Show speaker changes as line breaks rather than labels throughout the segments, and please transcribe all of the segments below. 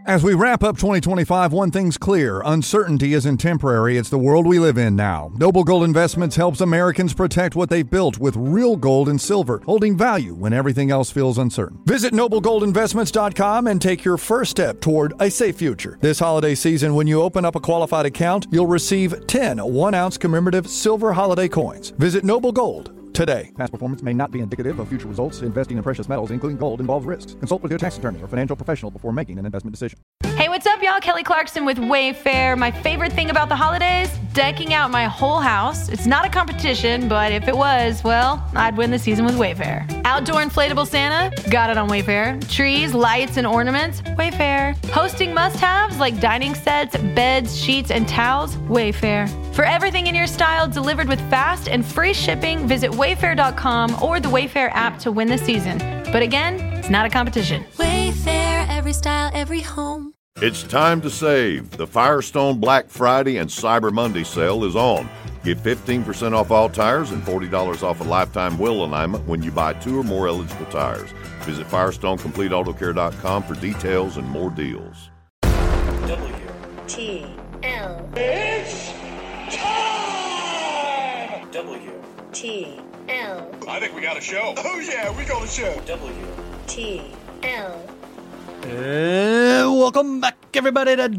As we wrap up 2025, one thing's clear. Uncertainty isn't temporary. It's the world we live in now. Noble Gold Investments helps Americans protect what they've built with real gold and silver, holding value when everything else feels uncertain. Visit noblegoldinvestments.com and take your first step toward a safe future. This holiday season, when you open up a qualified account, you'll receive 10 1-ounce commemorative silver holiday coins. Visit Noble Gold today. Past performance may not be indicative of future results. Investing in precious metals, including gold, involves risks. Consult with your tax attorney or financial professional before making an investment decision.
Hey, what's up, y'all? Kelly Clarkson with Wayfair. My favorite thing about the holidays? Decking out my whole house. It's not a competition, but if it was, well, I'd win the season with Wayfair. Outdoor inflatable Santa? Got it on Wayfair. Trees, lights, and ornaments? Wayfair. Hosting must-haves like dining sets, beds, sheets, and towels? Wayfair. For everything in your style delivered with fast and free shipping, visit Wayfair.com or the Wayfair app to win the season. But again, it's not a competition.
Wayfair, every style, every home.
It's time to save. The Firestone Black Friday and Cyber Monday sale is on. Get 15% off all tires and $40 off a lifetime wheel alignment when you buy 2 or more eligible tires. Visit FirestoneCompleteAutoCare.com for details and more deals.
WTL.
It's time!
WTL.
I think we got a show. Oh, yeah, we got a show.
WTL.
Welcome back, everybody, to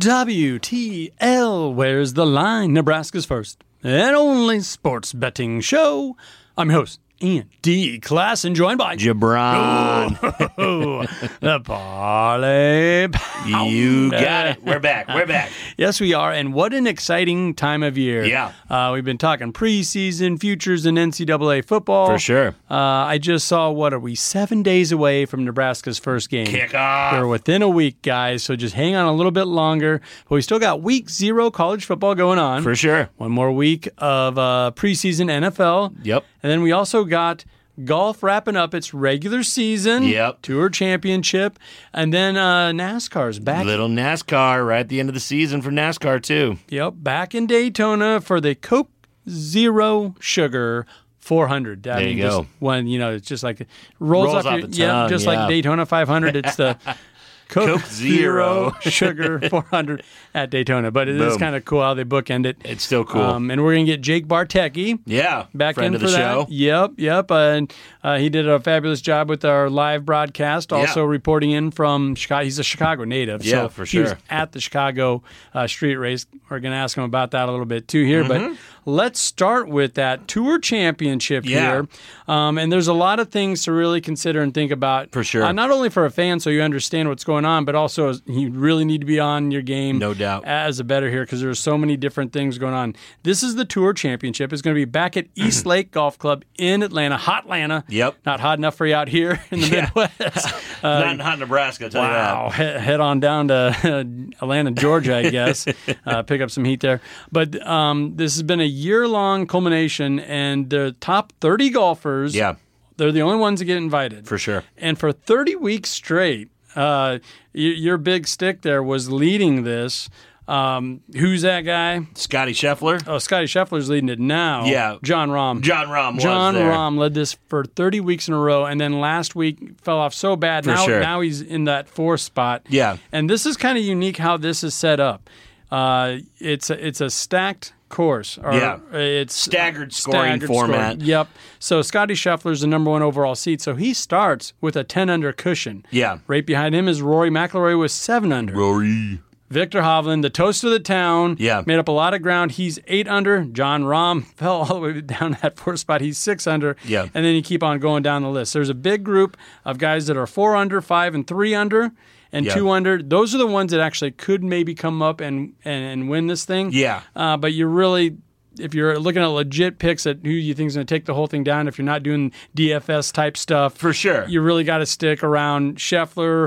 WTL. Where's the line? Nebraska's first and only sports betting show. I'm your host, Andy Klassen, joined by
Jabron.
The Parlay Pounder.
You got it. We're back.
Yes, we are. And what an exciting time of year.
Yeah.
We've been talking preseason, futures, and NCAA football.
For sure.
I just saw, what are we, 7 days away from Nebraska's first game.
Kickoff.
We're within a week, guys, so just hang on a little bit longer. But we still got week 0 college football going on.
For sure.
One more week of preseason NFL.
Yep.
And then we also got golf wrapping up its regular season.
Yep.
Tour Championship. And then NASCAR's back.
Little NASCAR right at the end of the season for NASCAR, too.
Yep. Back in Daytona for the Coke Zero Sugar 400.
There you go.
Just one, it's just like rolls off
the tongue,
just like Daytona 500. It's the Coke Zero Sugar 400 at Daytona. But it is kind of cool how they bookend it.
It's still cool.
And we're going to get Jake Bartecki.
Yeah.
Back
friend
in
of the
for
show.
that. Yep. And he did a fabulous job with our live broadcast, also reporting in from Chicago. He's a Chicago native.
Yeah,
so
for
he was
sure.
at the Chicago street race. We're going to ask him about that a little bit too here.
Mm-hmm.
But let's start with that Tour Championship here. And there's a lot of things to really consider and think about.
For sure.
Not only for a fan so you understand what's going on, but also you really need to be on your game.
No doubt.
As a bettor here because there's so many different things going on. This is the Tour Championship. It's going to be back at East Lake Golf Club in Atlanta. Hot Atlanta.
Yep.
Not hot enough for you out here in the Midwest.
Not in hot Nebraska, I'll tell
Wow.
you that.
Head on down to Atlanta, Georgia, I guess. Pick up some heat there. But this has been a year-long culmination, and the top 30 golfers, they're the only ones that get invited.
For sure.
And for 30 weeks straight, your big stick there was leading this. Who's that guy?
Scotty Scheffler.
Oh, Scotty Scheffler's leading it now.
Yeah.
John Rahm.
John Rahm
John
was there.
Rahm led this for 30 weeks in a row, and then last week fell off so bad. Now he's in that 4th spot.
Yeah.
And this is kind of unique how this is set up. It's a stacked course. It's
staggered scoring format.
Yep. So Scotty Scheffler's the number 1 overall seed, so he starts with a 10 under cushion.
Yeah.
Right behind him is Rory McIlroy with 7 under.
Rory.
Victor Hovland, the toast of the town,
Yeah.
made up a lot of ground. He's 8 under. John Rahm fell all the way down that 4th spot. He's 6 under.
Yeah.
And then you keep on going down the list. There's a big group of guys that are 4 under, 5 and 3 under, and 2 under. Those are the ones that actually could maybe come up and win this thing.
Yeah.
But you're really, if you're looking at legit picks at who you think is going to take the whole thing down, if you're not doing DFS type stuff,
For sure.
you really got to stick around Scheffler,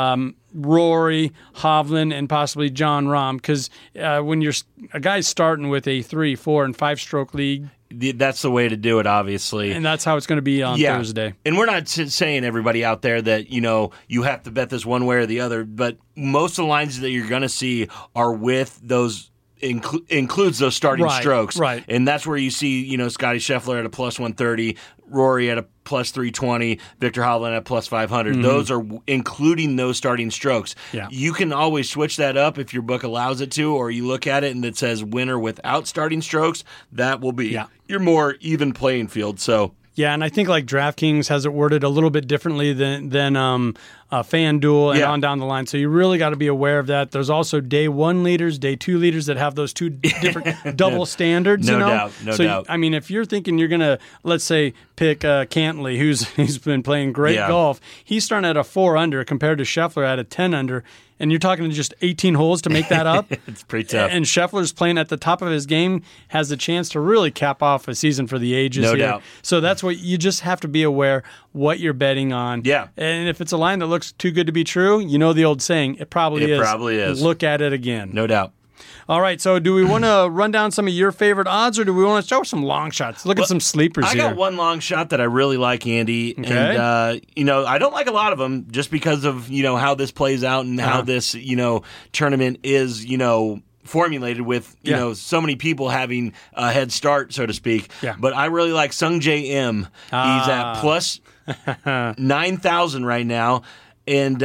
Rory, Hovland, and possibly John Rahm, because when a guy's starting with a 3, 4, and 5 stroke league,
That's the way to do it, obviously.
and that's how it's going to be on Thursday.
And we're not saying, everybody out there, that you have to bet this one way or the other, but most of the lines that you're going to see are with those includes those starting strokes.
Right.
And that's where you see, Scotty Scheffler at a plus 130, Rory at a plus 320, Victor Hovland at plus 500.
Mm-hmm.
Those are including those starting strokes.
Yeah.
You can always switch that up if your book allows it to, or you look at it and it says winner without starting strokes. That will be your more even playing field. So.
Yeah, and I think like DraftKings has it worded a little bit differently than FanDuel and on down the line. So you really got to be aware of that. There's also day 1 leaders, day 2 leaders that have those two different double standards.
No doubt.
I mean, if you're thinking you're going to, let's say, pick Cantley, who's been playing great golf, he's starting at a 4 under compared to Scheffler at a 10 under. And you're talking just 18 holes to make that up.
It's pretty tough.
And Scheffler's playing at the top of his game, has the chance to really cap off a season for the ages
No
here.
doubt.
So that's what you just have to be aware what you're betting on.
Yeah.
And if it's a line that looks too good to be true, you know the old saying, it probably is.
It probably is.
Look at it again.
No doubt.
All right, so do we want to run down some of your favorite odds, or do we want to start with some long shots? Look at some sleepers here.
I got one long shot that I really like, Andy.
Okay.
And, I don't like a lot of them just because of, how this plays out and how this, tournament is, formulated with, so many people having a head start, so to speak.
Yeah.
But I really like Sung J M. He's at plus 9,000 right now. And,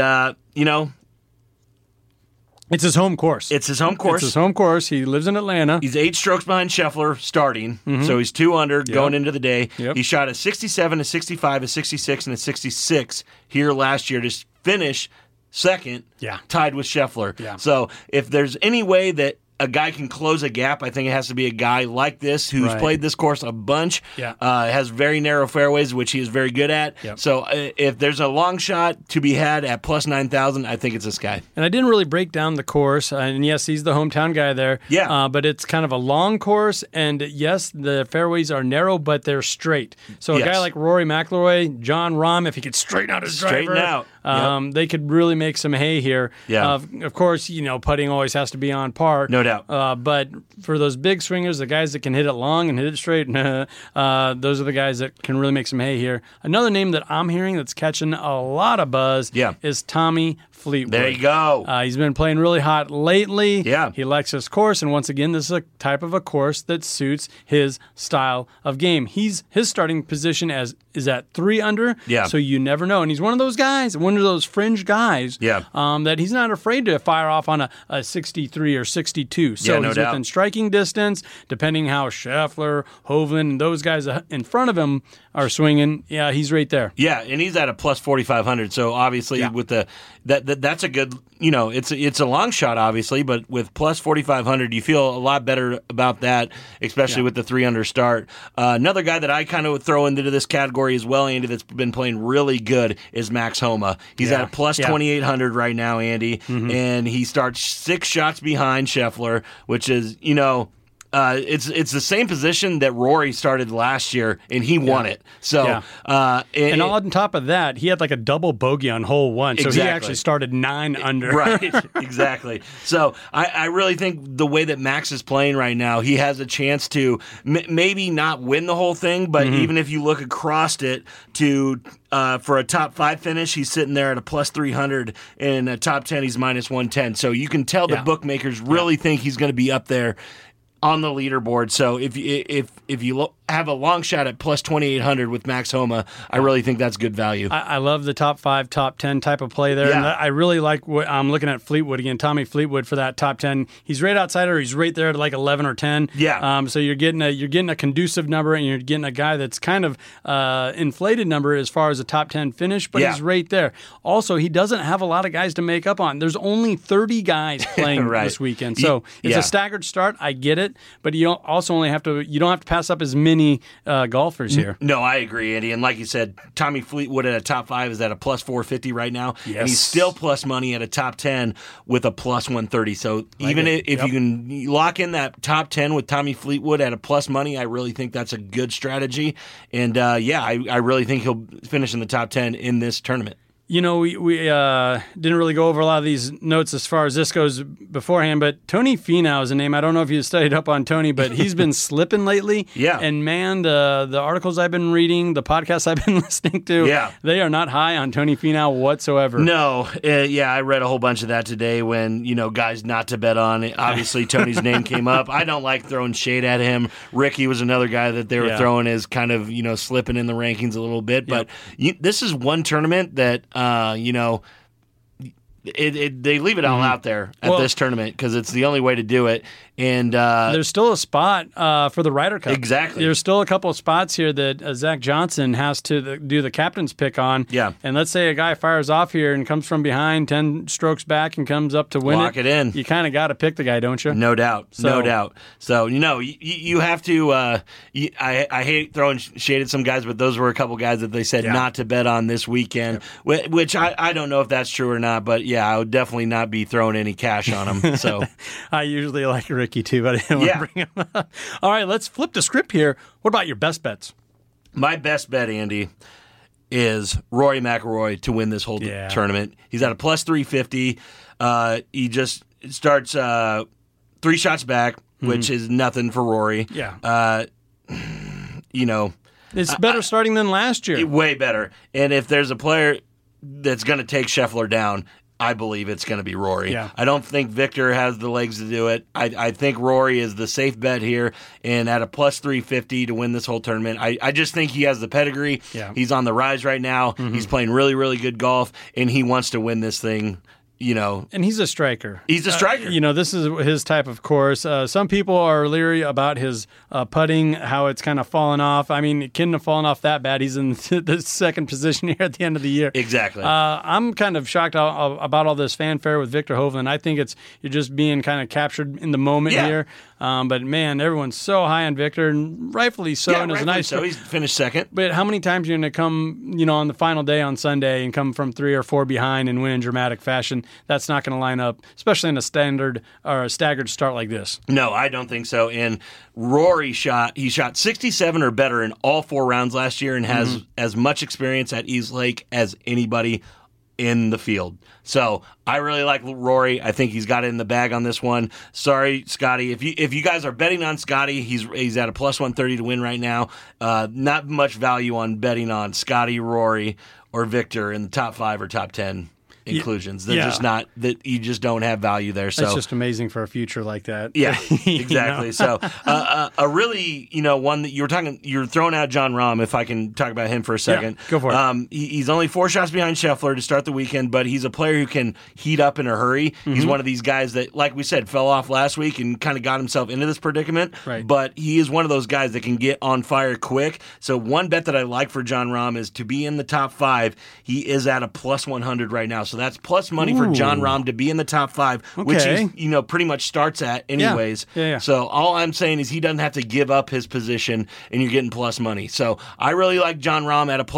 it's his home course.
It's his home course.
It's his home course. He lives in Atlanta.
He's 8 strokes behind Scheffler starting, so he's 2 under going into the day.
Yep.
He shot a 67, a 65, a 66, and a 66 here last year to finish second, tied with Scheffler.
Yeah.
So if there's any way that a guy can close a gap, I think it has to be a guy like this who's played this course a bunch, has very narrow fairways, which he is very good at.
Yep.
So if there's a long shot to be had at plus 9,000, I think it's this guy.
And I didn't really break down the course, and yes, he's the hometown guy there.
Yeah.
But it's kind of a long course, and yes, the fairways are narrow, but they're straight. So a guy like Rory McIlroy, John Rahm, if he could straighten out his driver, they could really make some hay here.
Yeah.
Of course, putting always has to be on par.
No doubt.
But for those big swingers, the guys that can hit it long and hit it straight, those are the guys that can really make some hay here. Another name that I'm hearing that's catching a lot of buzz is Tommy Fleetwood.
There you go.
He's been playing really hot lately.
Yeah.
He likes his course, and once again, this is a type of a course that suits his style of game. His starting position is at 3 under, so you never know. And he's one of those guys, one of those fringe guys, that he's not afraid to fire off on a 63 or 62. So he's within striking distance, depending how Scheffler, Hovland, and those guys in front of him are swinging. Yeah, he's right there.
Yeah, and he's at a plus 4,500. So obviously, with that's a good. It's a long shot, obviously, but with plus 4,500, you feel a lot better about that, especially with the 3 under start. Another guy that I kind of would throw into this category as well, Andy, that's been playing really good is Max Homa. He's at a plus 2,800 right now, Andy, and he starts 6 shots behind Scheffler, which is, it's the same position that Rory started last year, and he won it. So,
and on top of that, he had like a double bogey on hole 1, so he actually started 9 under.
Right, exactly. So I really think the way that Max is playing right now, he has a chance to maybe not win the whole thing, but even if you look across it to for a top 5 finish, he's sitting there at a plus 300, and a top 10, he's minus 110. So you can tell the bookmakers really think he's going to be up there on the leaderboard. So if you have a long shot at plus 2,800 with Max Homa, I really think that's good value.
I love the top 5, top 10 type of play there.
Yeah.
And I really like what I'm looking at Fleetwood again, Tommy Fleetwood for that top 10. He's right outside or he's right there at like 11 or 10.
Yeah.
So you're getting a conducive number, and you're getting a guy that's kind of inflated number as far as a top 10 finish, but he's right there. Also, he doesn't have a lot of guys to make up on. There's only 30 guys playing this weekend. So it's a staggered start. I get it, but you also you don't have to pass up as many golfers here.
No, I agree, Andy. And like you said, Tommy Fleetwood at a top 5 is at a plus 450 right now.
Yes.
And he's still plus money at a top 10 with a plus 130. So even if you can lock in that top 10 with Tommy Fleetwood at a plus money, I really think that's a good strategy. And I really think he'll finish in the top 10 in this tournament.
You know, we didn't really go over a lot of these notes as far as this goes beforehand, but Tony Finau is a name. I don't know if you studied up on Tony, but he's been slipping lately.
Yeah.
And man, the articles I've been reading, the podcasts I've been listening to, they are not high on Tony Finau whatsoever.
No. I read a whole bunch of that today when, guys not to bet on. Obviously, Tony's name came up. I don't like throwing shade at him. Ricky was another guy that they were throwing as kind of, slipping in the rankings a little bit. But this is one tournament that, they leave it all out there at this tournament because it's the only way to do it. And
there's still a spot for the Ryder Cup.
Exactly.
There's still a couple of spots here that Zach Johnson has to do the captain's pick on.
Yeah.
And let's say a guy fires off here and comes from behind 10 strokes back and comes up to win
Lock it in.
You kind of got to pick the guy, don't you?
No doubt. No doubt. So, you have to I hate throwing shade at some guys, but those were a couple guys that they said not to bet on this weekend, which I don't know if that's true or not, but I would definitely not be throwing any cash on them. So
I usually like Ricky too, but I didn't want to bring him up. All right, let's flip the script here. What about your best bets?
My best bet, Andy, is Rory McIlroy to win this whole tournament. He's at a plus 350. He just starts 3 shots back, which is nothing for Rory.
Yeah. It's better starting than last year.
Way better. And if there's a player that's going to take Scheffler down, I believe it's going to be Rory.
Yeah.
I don't think Victor has the legs to do it. I think Rory is the safe bet here, and at a plus 350 to win this whole tournament. I just think he has the pedigree.
Yeah.
He's on the rise right now. Mm-hmm. He's playing really, really good golf, and he wants to win this thing.
And he's a striker.
He's a striker.
This is his type of course. Some people are leery about his putting, how it's kind of fallen off. I mean, it couldn't have fallen off that bad. He's in the second position here at the end of the year.
Exactly.
I'm kind of shocked about all this fanfare with Victor Hovland. I think you're just being kind of captured in the moment here. But man, everyone's so high on Victor, and rightfully so.
Yeah,
and it's
nice. So he's finished second.
But how many times are you going to come, on the final day on Sunday and come from 3 or 4 behind and win in dramatic fashion? That's not going to line up, especially in a standard or a staggered start like this.
No, I don't think so. And Rory shot 67 or better in all 4 rounds last year and has as much experience at East Lake as anybody in the field. So I really like Rory. I think he's got it in the bag on this one. Sorry, Scotty. If you guys are betting on Scotty, he's at a plus 130 to win right now. Not much value on betting on Scotty, Rory, or Victor in the top 5 or top 10 inclusions. They're just not, that you just don't have value there. So
it's just amazing for a future like that.
Yeah, exactly. So a really, one that you're throwing out Jon Rahm, if I can talk about him for a second.
Yeah, go for it.
He's only 4 shots behind Scheffler to start the weekend, but he's a player who can heat up in a hurry. Mm-hmm. He's one of these guys that, like we said, fell off last week and kind of got himself into this predicament.
Right.
But he is one of those guys that can get on fire quick. So one bet that I like for Jon Rahm is to be in the top 5. He is at a plus 100 right now. So that's plus money for Jon Rahm to be in the top 5, which he pretty much starts at anyways.
Yeah.
So all I'm saying is he doesn't have to give up his position, and you're getting plus money. So I really like Jon Rahm at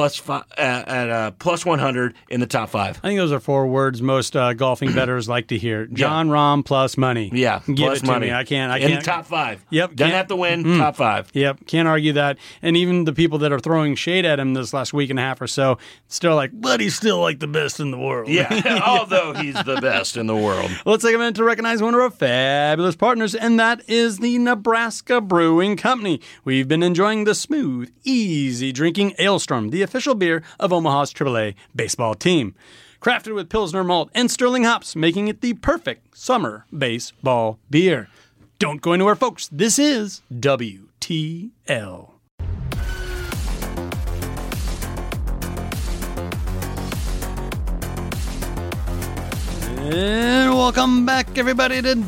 a plus 100 in the top 5.
I think those are 4 words most golfing bettors like to hear. Jon Rahm plus money.
Yeah,
give
plus
it to
money.
me. I can't.
In the top 5.
Yep.
Doesn't have to win. Top 5.
Yep. Can't argue that. And even the people that are throwing shade at him this last week and a half or so, still like, but he's still like the best in the world.
Yeah. Although he's the best in the world.
Let's take a minute to recognize one of our fabulous partners, and that is the Nebraska Brewing Company. We've been enjoying the smooth, easy drinking Ailstorm, the official beer of Omaha's AAA baseball team. Crafted with Pilsner malt and Sterling hops, making it the perfect summer baseball beer. Don't go anywhere, folks. This is WTL. And welcome back, everybody, to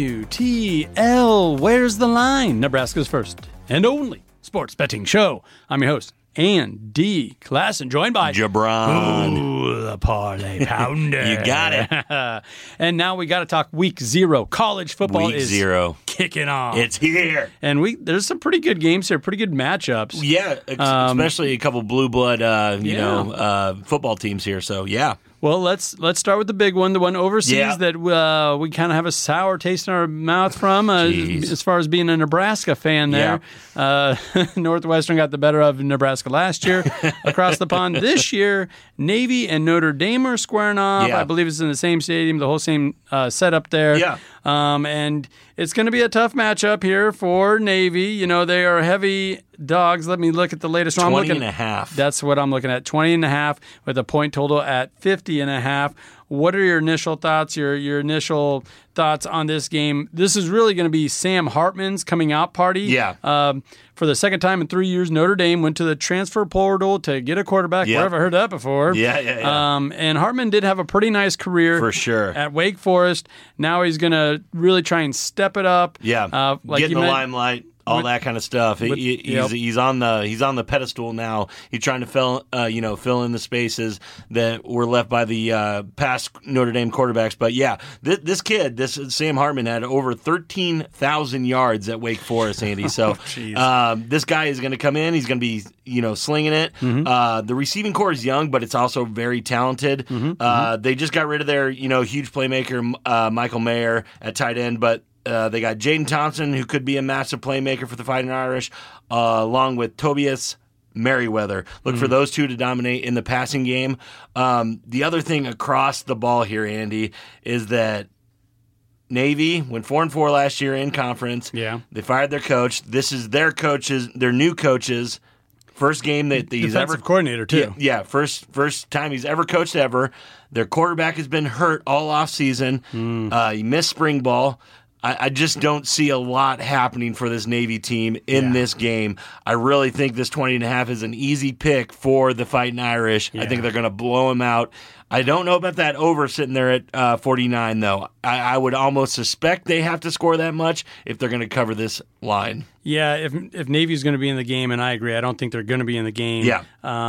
WTL. Where's the line? Nebraska's first and only sports betting show. I'm your host, Andy Klassen, joined by
Jabron.
Ooh, the parlay pounder.
You got it.
And now we got to talk week 0. College football
Week
is
0.
kicking off.
It's here.
And there's some pretty good games here, pretty good matchups.
Yeah, especially a couple blue blood, football teams here. So, yeah.
Well, let's start with the big one, the one overseas that we kind of have a sour taste in our mouth from, as far as being a Nebraska fan there. Yeah. Northwestern got the better of Nebraska last year. Across the pond this year, Navy and Notre Dame are squaring off. Yeah. I believe it's in the same stadium, the whole same setup there.
Yeah.
And it's going to be a tough matchup here for Navy. You know, they are heavy dogs. Let me look at the latest one.
20.5.
That's what I'm looking at, 20.5 with a point total at 50.5. What are your initial thoughts, your initial thoughts on this game? This is really going to be Sam Hartman's coming out party.
Yeah.
For the second time in 3 years, Notre Dame went to the transfer portal to get a quarterback. Where have I heard that before?
Yeah.
And Hartman did have a pretty nice career
for sure
at Wake Forest. Now he's going to really try and step it up.
Yeah. Get in the limelight. All that kind of stuff. He's on the pedestal now. He's trying to fill in the spaces that were left by the past Notre Dame quarterbacks. But yeah, this kid, this Sam Hartman, had over 13,000 yards at Wake Forest, Andy. So this guy is going to come in. He's going to be slinging it. Mm-hmm. The receiving core is young, but it's also very talented. Mm-hmm. They just got rid of their huge playmaker Michael Mayer at tight end, but they got Jaden Thompson, who could be a massive playmaker for the Fighting Irish, along with Tobias Merriweather. Look for those two to dominate in the passing game. The other thing across the ball here, Andy, is that Navy went 4-4 last year in conference.
Yeah.
They fired their coach. This is their new coaches. First game that he's
defensive coordinator too.
Yeah, first time he's ever coached ever. Their quarterback has been hurt all off season. He missed spring ball. I just don't see a lot happening for this Navy team in this game. I really think this 20.5 is an easy pick for the Fighting Irish. Yeah. I think they're going to blow them out. I don't know about that over sitting there at 49, though. I would almost suspect they have to score that much if they're going to cover this line.
Yeah, if Navy's going to be in the game, and I agree, I don't think they're going to be in the game.
Yeah.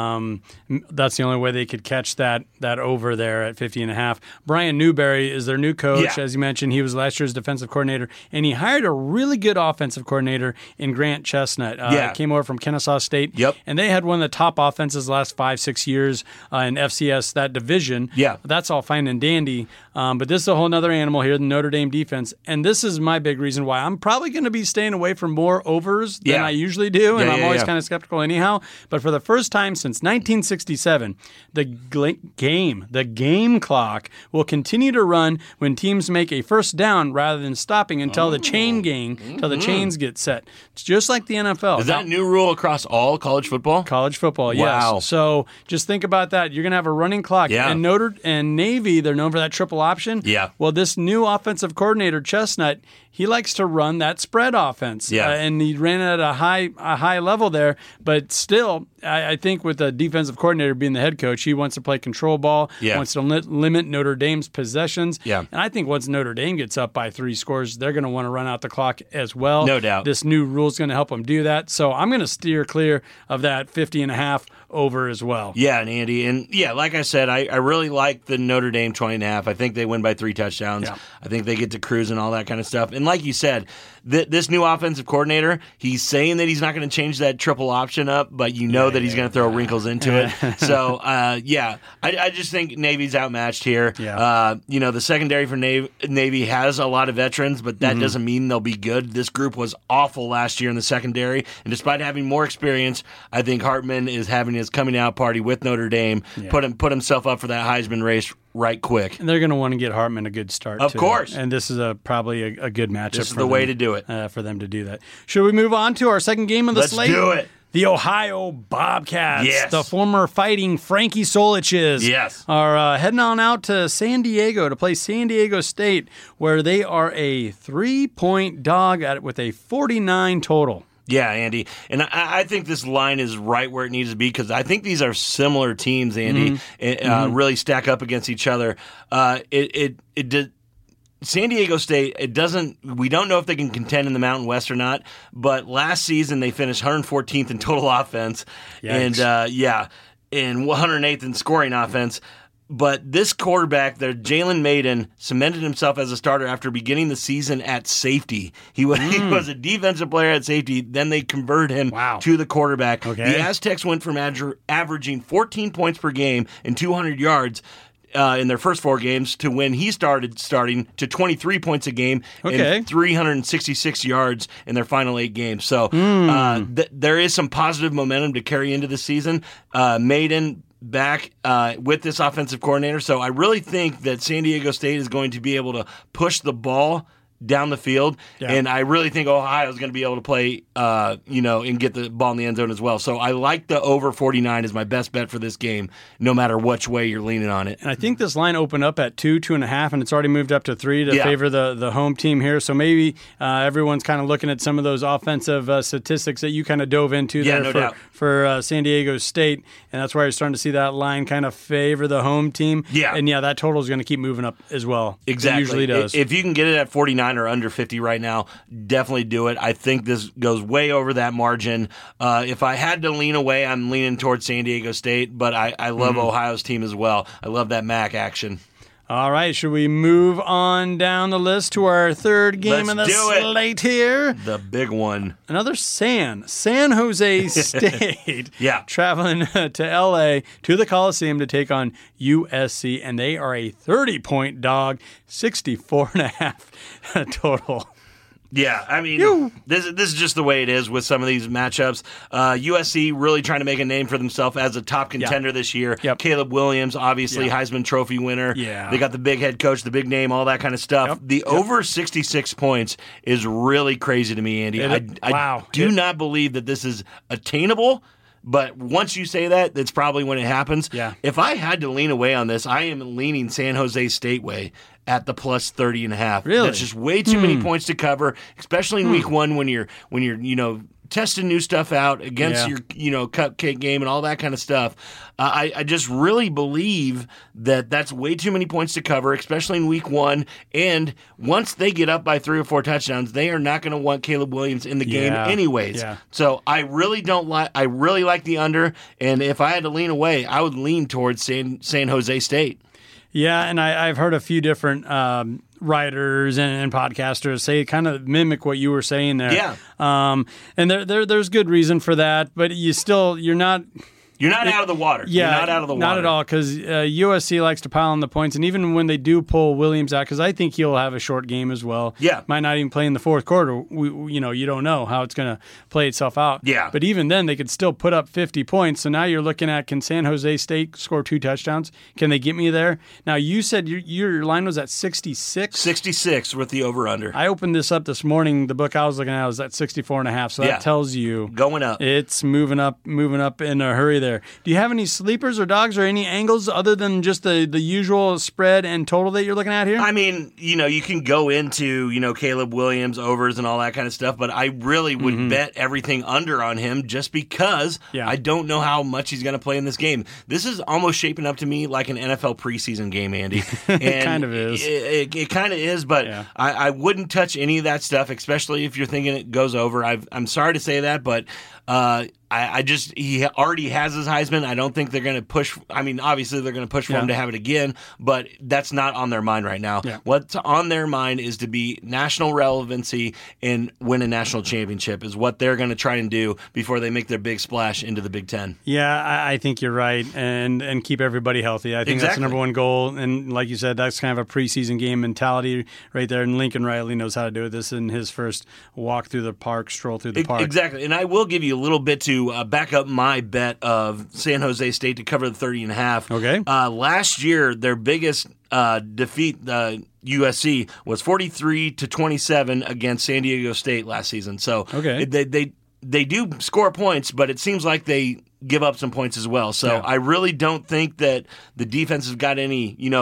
That's the only way they could catch that over there at 50.5. Brian Newberry is their new coach, as you mentioned. He was last year's defensive coordinator, and he hired a really good offensive coordinator in Grant Chestnut. Came over from Kennesaw State.
Yep.
And they had one of the top offenses the last 5-6 years in FCS, that division.
Yeah.
That's all fine and dandy. But this is a whole other animal here, the Notre Dame defense. And this is my big reason why I'm probably going to be staying away from more overs than I usually do. And I'm always kind of skeptical anyhow. But for the first time since 1967, the game clock will continue to run when teams make a first down rather than stopping until the chains get set. It's just like the NFL.
Is that a new rule across all college football?
College football, yes.
Wow.
So just think about that. You're going to have a running clock.
Yeah.
And Navy, they're known for that triple option.
Yeah.
Well, this new offensive coordinator, Chestnut, he likes to run that spread offense.
Yeah.
And he ran it at a high level there. But still, I think with the defensive coordinator being the head coach, he wants to play control ball, wants to limit Notre Dame's possessions.
Yeah.
And I think once Notre Dame gets up by 3 scores, they're going to want to run out the clock as well.
No doubt.
This new rule is going to help them do that. So I'm going to steer clear of that 50.5 over as well.
Yeah, and Andy, and like I said, I really like the Notre Dame 20.5. I think they win by 3 touchdowns.
Yeah.
I think they get to cruise and all that kind of stuff. And like you said, this new offensive coordinator, he's saying that he's not going to change that triple option up, but that he's going to throw wrinkles into it. So, I just think Navy's outmatched here.
Yeah.
The secondary for Navy has a lot of veterans, but that doesn't mean they'll be good. This group was awful last year in the secondary, and despite having more experience, I think Hartman is having his coming out party with Notre Dame, put himself up for that Heisman race right quick.
And they're going to want to get Hartman a good start,
of course.
And this is probably a good matchup.
This is the way to do it.
For them to do that. Should we move on to our second game of the slate?
Let's do it.
The Ohio Bobcats, the former Fighting Frankie Soliches, are heading on out to San Diego to play San Diego State, where they are a 3-point dog with a 49 total.
Yeah, Andy. And I think this line is right where it needs to be because I think these are similar teams, Andy, really stack up against each other. San Diego State, we don't know if they can contend in the Mountain West or not, but last season they finished 114th in total offense and 108th in scoring offense. But this quarterback, Jalen Mayden, cemented himself as a starter after beginning the season at safety. He was a defensive player at safety. Then they converted him to the quarterback.
Okay.
The Aztecs went from averaging 14 points per game and 200 yards in their first 4 games to when he starting to 23 points a game and 366 yards in their final 8 games. So there is some positive momentum to carry into the season. Mayden back with this offensive coordinator. So I really think that San Diego State is going to be able to push the ball down the field, and I really think Ohio is going to be able to play, and get the ball in the end zone as well. So I like the over 49 as my best bet for this game, no matter which way you're leaning on it.
And I think this line opened up at 2.5, and it's already moved up to 3 to favor the home team here. So maybe everyone's kind of looking at some of those offensive statistics that you kind of dove into for San Diego State, and that's why you're starting to see that line kind of favor the home team.
Yeah.
And that total is going to keep moving up as well.
Exactly.
It usually does.
If you can get it at 49 or under 50 right now, definitely do it. I think this goes way over that margin. If I had to lean away, I'm leaning towards San Diego State, but I love Ohio's team as well. I love that MAC action.
All right, should we move on down the list to our third game of the slate here?
The big one.
Another San Jose State. Traveling to L.A. to the Coliseum to take on USC, and they are a 30-point dog, 64.5 total.
Yeah, I mean, this is just the way it is with some of these matchups. USC really trying to make a name for themselves as a top contender this year. Caleb Williams, obviously, Heisman Trophy winner. They got the big head coach, the big name, all that kind of stuff. The over 66 points is really crazy to me, Andy. I do not believe that this is attainable. But once you say that, that's probably when it happens. If I had to lean away on this, I am leaning San Jose State way at the plus 30.5.
Really?
That's just way too many points to cover, especially in week 1 when you're testing new stuff out against your cupcake game and all that kind of stuff. I just really believe that that's way too many points to cover, especially in week 1. And once they get up by 3 or 4 touchdowns, they are not going to want Caleb Williams in the game anyways. So I really I really like the under. And if I had to lean away, I would lean towards San Jose State.
Yeah, and I've heard a few different writers and podcasters say kind of mimic what you were saying there. And there's good reason for that, but you're not.
You're not out of the water.
Yeah,
You're not out of the water.
Not at all, because USC likes to pile on the points, and even when they do pull Williams out, because I think he'll have a short game as well. Might not even play in the fourth quarter. You don't know how it's going to play itself out. But even then, they could still put up 50 points. So now you're looking at, can San Jose State score 2 touchdowns? Can they get me there? Now, you said your line was at 66?
66 with the over-under.
I opened this up this morning. The book I was looking at was at 64.5, so that tells you
going up.
It's moving up in a hurry there. Do you have any sleepers or dogs or any angles other than just the usual spread and total that you're looking at here?
I mean, you can go into, Caleb Williams overs and all that kind of stuff, but I really would bet everything under on him just because I don't know how much he's going to play in this game. This is almost shaping up to me like an NFL preseason game, Andy. And
it kind of is.
It kind of is, but I wouldn't touch any of that stuff, especially if you're thinking it goes over. I'm sorry to say that, but he already has his Heisman. I don't think they're going to push. I mean, obviously they're going to push for him to have it again, but that's not on their mind right now. What's on their mind is to be national relevancy and win a national championship is what they're going to try and do before they make their big splash into the Big Ten.
Yeah, I think you're right, and keep everybody healthy. I think that's the number one goal, and like you said, that's kind of a preseason game mentality right there, and Lincoln Riley knows how to do this in his first walk through the park, stroll through the park.
Exactly, and I will give you a little bit to back up my bet of San Jose State to cover the 30.5.
Okay.
Last year, their biggest defeat, USC, was 43-27 against San Diego State last season. So they do score points, but it seems like they give up some points as well. So I really don't think that the defense has got any,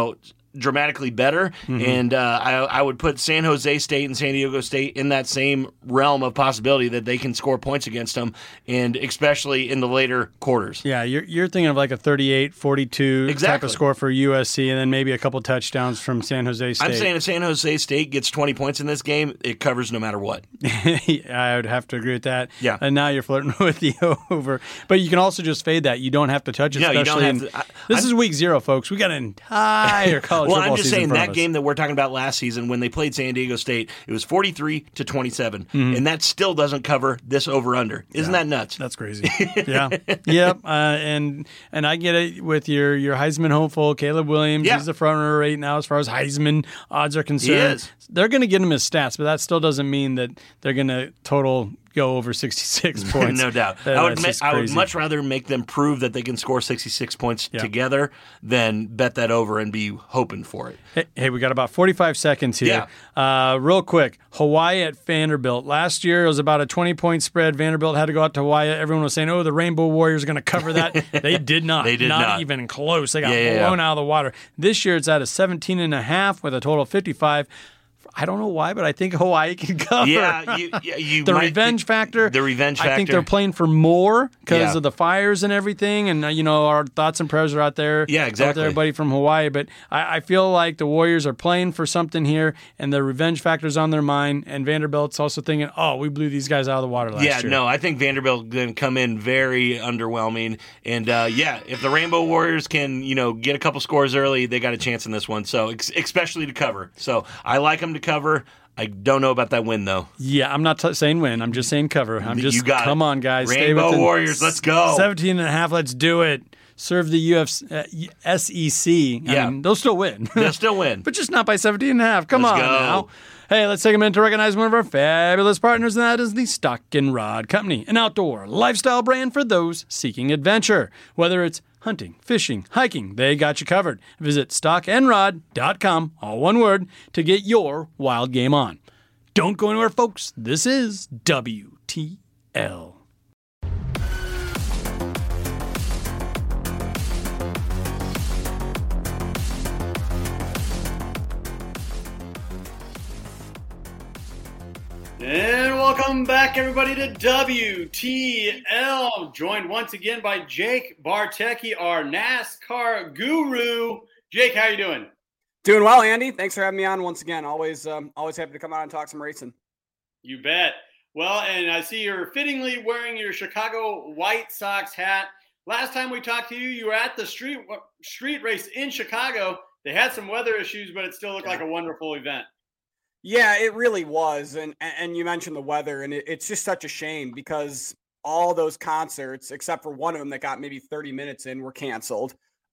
dramatically better, and I would put San Jose State and San Diego State in that same realm of possibility that they can score points against them, and especially in the later quarters.
Yeah, you're thinking of like a 38-42 type of score for USC, and then maybe a couple touchdowns from San Jose State.
I'm saying if San Jose State gets 20 points in this game, it covers no matter what.
I would have to agree with that.
Yeah.
And now you're flirting with the over. But you can also just fade that. You don't have to touch it.
No, you don't have to.
This is week 0, folks. We got an entire college
well,
football
I'm just
season
saying
in front
that
of us.
game that we're talking about last season when they played San Diego State, it was 43-27, and that still doesn't cover this over/under. Isn't that nuts?
That's crazy. Yeah. Yep. And I get it with your Heisman hopeful, Caleb Williams.
Yeah.
He's the front runner right now as far as Heisman odds are concerned.
He is.
They're going to get him his stats, but that still doesn't mean that they're going to total go over 66 points.
No doubt. I would much rather make them prove that they can score 66 points together than bet that over and be hoping for it.
Hey, we got about 45 seconds here. Real quick, Hawaii at Vanderbilt. Last year, it was about a 20-point spread. Vanderbilt had to go out to Hawaii. Everyone was saying, the Rainbow Warriors are going to cover that. They did not.
They did not.
Even close. They got blown out of the water. This year, it's at a 17.5 with a total of 55. I don't know why, but I think Hawaii can cover.
Yeah,
the revenge factor.
The revenge factor.
I think they're playing for more because of the fires and everything. And, our thoughts and prayers are out there.
Yeah, exactly.
Out there, everybody from Hawaii. But I feel like the Warriors are playing for something here, and the revenge factor's on their mind. And Vanderbilt's also thinking, we blew these guys out of the water last year.
Yeah, no, I think Vanderbilt going to come in very underwhelming. And, if the Rainbow Warriors can, get a couple scores early, they got a chance in this one. So, especially to cover. So, I like them to cover. I don't know about that win, though.
Yeah, I'm not saying win. I'm just saying cover. Come on, guys.
Rainbow Warriors, let's go.
17.5, let's do it. Serve the SEC. I mean, they'll still win.
They'll still win.
But just not by 17.5. Come
let's
on
go.
now. Hey, let's take a minute to recognize one of our fabulous partners, and that is the Stock and Rod Company, an outdoor lifestyle brand for those seeking adventure. Whether it's hunting, fishing, hiking, they got you covered. Visit stockandrod.com, all one word, to get your wild game on. Don't go anywhere, folks. This is WTL.
And welcome back, everybody, to WTL. Joined once again by Jake Bartecki, our NASCAR guru. Jake, how you doing?
Doing well, Andy. Thanks for having me on once again. Always happy to come out and talk some racing.
You bet. Well, and I see you're fittingly wearing your Chicago White Sox hat. Last time we talked to you, you were at the street race in Chicago. They had some weather issues, but it still looked like a wonderful event.
Yeah, it really was. And you mentioned the weather, and it's just such a shame because all those concerts, except for one of them that got maybe 30 minutes in, were canceled.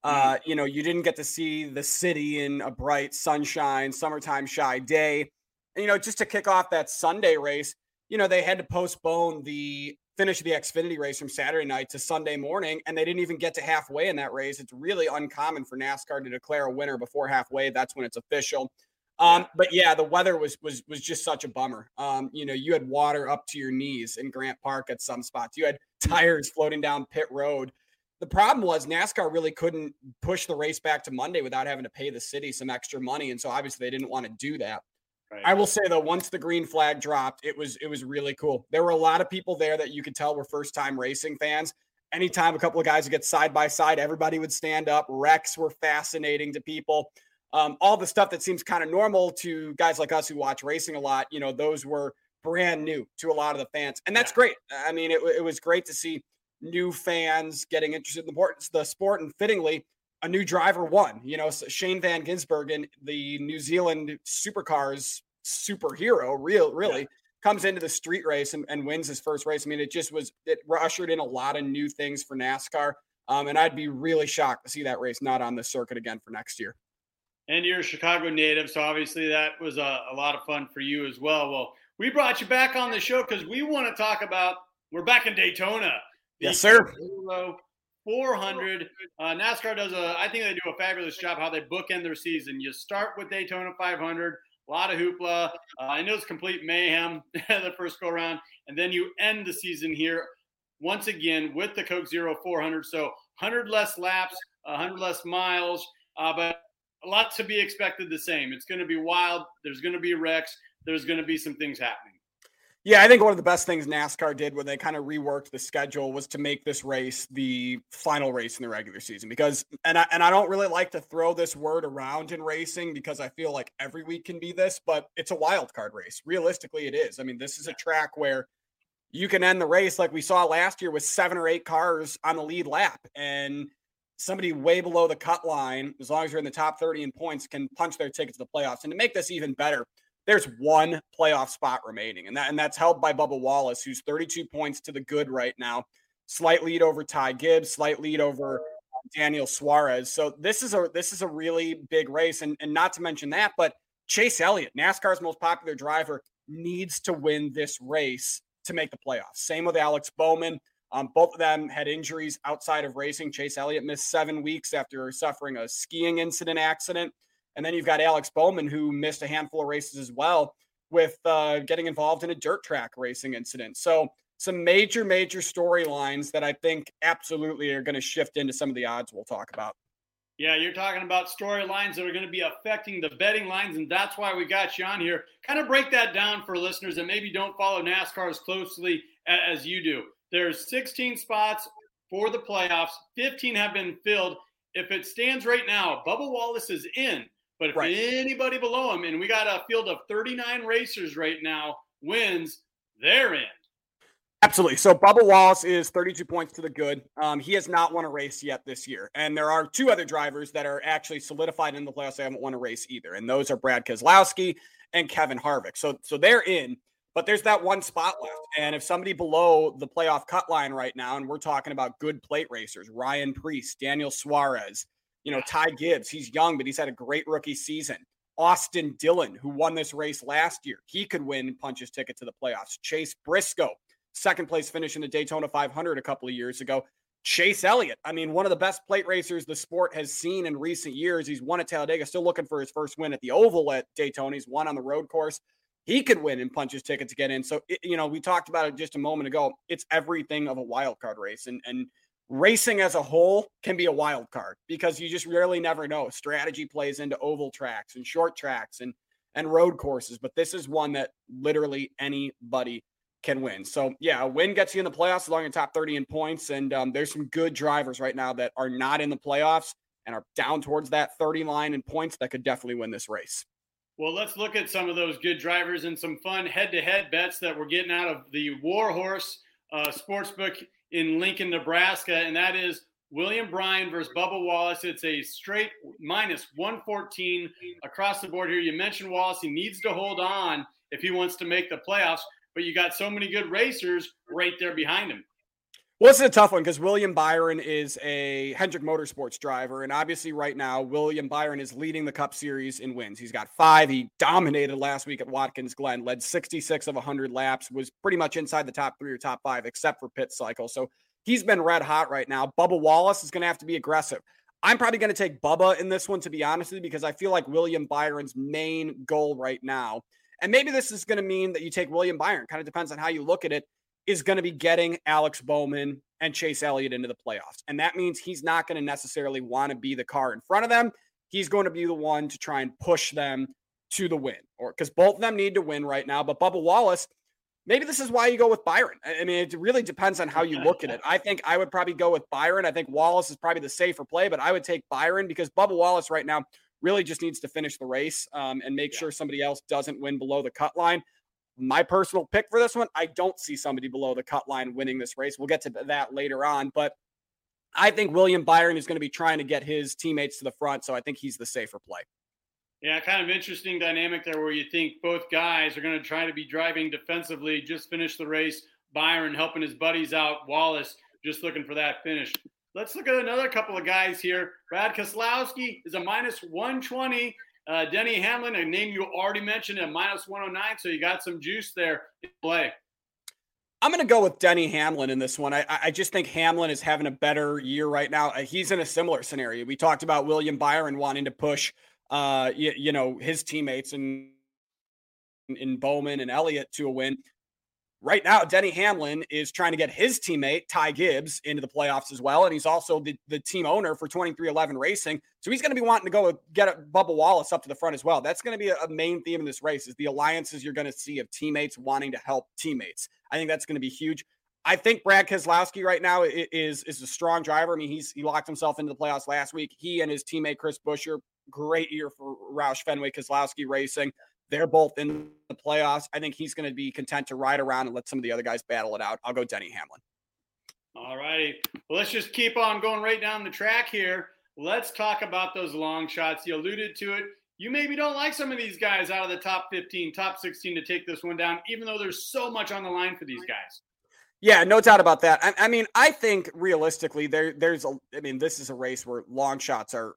You didn't get to see the city in a bright sunshine, summertime shy day. And, just to kick off that Sunday race, they had to postpone the finish of the Xfinity race from Saturday night to Sunday morning, and they didn't even get to halfway in that race. It's really uncommon for NASCAR to declare a winner before halfway. That's when it's official. But yeah, the weather was just such a bummer. You had water up to your knees in Grant Park at some spots. You had tires floating down pit road. The problem was NASCAR really couldn't push the race back to Monday without having to pay the city some extra money. And so obviously they didn't want to do that. Right. I will say though, once the green flag dropped, it was really cool. There were a lot of people there that you could tell were first time racing fans. Anytime a couple of guys would get side by side, everybody would stand up. Wrecks were fascinating to people. All the stuff that seems kind of normal to guys like us who watch racing a lot, those were brand new to a lot of the fans. And that's great. I mean, it was great to see new fans getting interested in the sport, and fittingly, a new driver won. Shane Van Gisbergen, the New Zealand supercars superhero, really comes into the street race and wins his first race. I mean, it ushered in a lot of new things for NASCAR. And I'd be really shocked to see that race not on the circuit again for next year.
And you're a Chicago native, so obviously that was a lot of fun for you as well. Well, we brought you back on the show because we want to talk about, we're back in Daytona.
Yes, sir.
400. NASCAR I think they do a fabulous job how they bookend their season. You start with Daytona 500, a lot of hoopla. I know it's complete mayhem the first go around, and then you end the season here once again with the Coke Zero 400. So 100 less laps, 100 less miles, but a lot to be expected the same. It's going to be wild. There's going to be wrecks. There's going to be some things happening.
Yeah, I think one of the best things NASCAR did when they kind of reworked the schedule was to make this race the final race in the regular season. Because, and I don't really like to throw this word around in racing because I feel like every week can be this, but it's a wild card race. Realistically, it is. I mean, this is a track where you can end the race like we saw last year with 7 or 8 cars on the lead lap, and somebody way below the cut line, as long as you're in the top 30 in points, can punch their ticket to the playoffs. And to make this even better, there's one playoff spot remaining, and that's held by Bubba Wallace, who's 32 points to the good right now. Slight lead over Ty Gibbs, slight lead over Daniel Suarez. So this is a really big race, and not to mention that, but Chase Elliott, NASCAR's most popular driver, needs to win this race to make the playoffs. Same with Alex Bowman. Both of them had injuries outside of racing. Chase Elliott missed 7 weeks after suffering a skiing accident. And then you've got Alex Bowman, who missed a handful of races as well with getting involved in a dirt track racing incident. So some major storylines that I think absolutely are going to shift into some of the odds we'll talk about.
Yeah, you're talking about storylines that are going to be affecting the betting lines, and that's why we got you on here. Kind of break that down for listeners that maybe don't follow NASCAR as closely as you do. There's 16 spots for the playoffs. 15 have been filled. If it stands right now, Bubba Wallace is in. But if anybody below him, and we got a field of 39 racers right now, wins, they're in.
Absolutely. So Bubba Wallace is 32 points to the good. He has not won a race yet this year. And there are 2 other drivers that are actually solidified in the playoffs. They haven't won a race either. And those are Brad Keselowski and Kevin Harvick. So they're in, but there's that one spot left. And if somebody below the playoff cut line right now, and we're talking about good plate racers, Ryan Preece, Daniel Suarez, Ty Gibbs, he's young, but he's had a great rookie season. Austin Dillon, who won this race last year, he could win and punch his ticket to the playoffs. Chase Briscoe, second place finish in the Daytona 500 a couple of years ago. Chase Elliott, I mean, one of the best plate racers the sport has seen in recent years. He's won at Talladega, still looking for his first win at the Oval at Daytona. He's won on the road course. He could win and punch his ticket to get in. So, we talked about it just a moment ago. It's everything of a wild card race. And racing as a whole can be a wild card because you just really never know. Strategy plays into oval tracks and short tracks and road courses. But this is one that literally anybody can win. So, yeah, a win gets you in the playoffs along the top 30 in points. And there's some good drivers right now that are not in the playoffs and are down towards that 30 line in points that could definitely win this race.
Well, let's look at some of those good drivers and some fun head-to-head bets that we're getting out of the Warhorse Sportsbook in Lincoln, Nebraska, and that is William Byron versus Bubba Wallace. It's a straight minus 114 across the board here. You mentioned Wallace. He needs to hold on if he wants to make the playoffs, but you got so many good racers right there behind him.
Well, this is a tough one because William Byron is a Hendrick Motorsports driver, and obviously right now, William Byron is leading the Cup Series in wins. He's got 5. He dominated last week at Watkins Glen, led 66 of 100 laps, was pretty much inside the top 3 or top 5, except for pit cycle. So he's been red hot right now. Bubba Wallace is going to have to be aggressive. I'm probably going to take Bubba in this one, to be honest with you, because I feel like William Byron's main goal right now, and maybe this is going to mean that you take William Byron, kind of depends on how you look at it, is going to be getting Alex Bowman and Chase Elliott into the playoffs. And that means he's not going to necessarily want to be the car in front of them. He's going to be the one to try and push them to the win, or because both of them need to win right now. But Bubba Wallace, maybe this is why you go with Byron. I mean, it really depends on how you look at it. I think I would probably go with Byron. I think Wallace is probably the safer play, but I would take Byron because Bubba Wallace right now really just needs to finish the race and make sure somebody else doesn't win below the cut line. My personal pick for this one, I don't see somebody below the cut line winning this race. We'll get to that later on, but I think William Byron is going to be trying to get his teammates to the front, so I think he's the safer play.
Yeah, kind of interesting dynamic there where you think both guys are going to try to be driving defensively, just finish the race. Byron helping his buddies out. Wallace just looking for that finish. Let's look at another couple of guys here. Brad Keselowski is a minus 120. Denny Hamlin, a name you already mentioned, at minus 109, so you got some juice there in play.
I'm going to go with Denny Hamlin in this one. I just think Hamlin is having a better year right now. He's in a similar scenario. We talked about William Byron wanting to push, his teammates in Bowman and Elliott to a win. right now, Denny Hamlin is trying to get his teammate, Ty Gibbs, into the playoffs as well. And he's also the team owner for 23XI Racing. So he's going to be wanting to go get Bubba Wallace up to the front as well. That's going to be a main theme in this race is the alliances you're going to see of teammates wanting to help teammates. I think that's going to be huge. I think Brad Keselowski right now is a strong driver. I mean, he locked himself into the playoffs last week. He and his teammate, Chris Buescher, great year for Roush Fenway Keselowski Racing. They're both in the playoffs. I think he's going to be content to ride around and let some of the other guys battle it out. I'll go Denny Hamlin.
All righty. Well, let's just keep on going right down the track here. Let's talk about those long shots. You alluded to it. You maybe don't like some of these guys out of the top 15, top 16 to take this one down, even though there's so much on the line for these guys.
Yeah, no doubt about that. I mean, I think realistically, this is a race where long shots are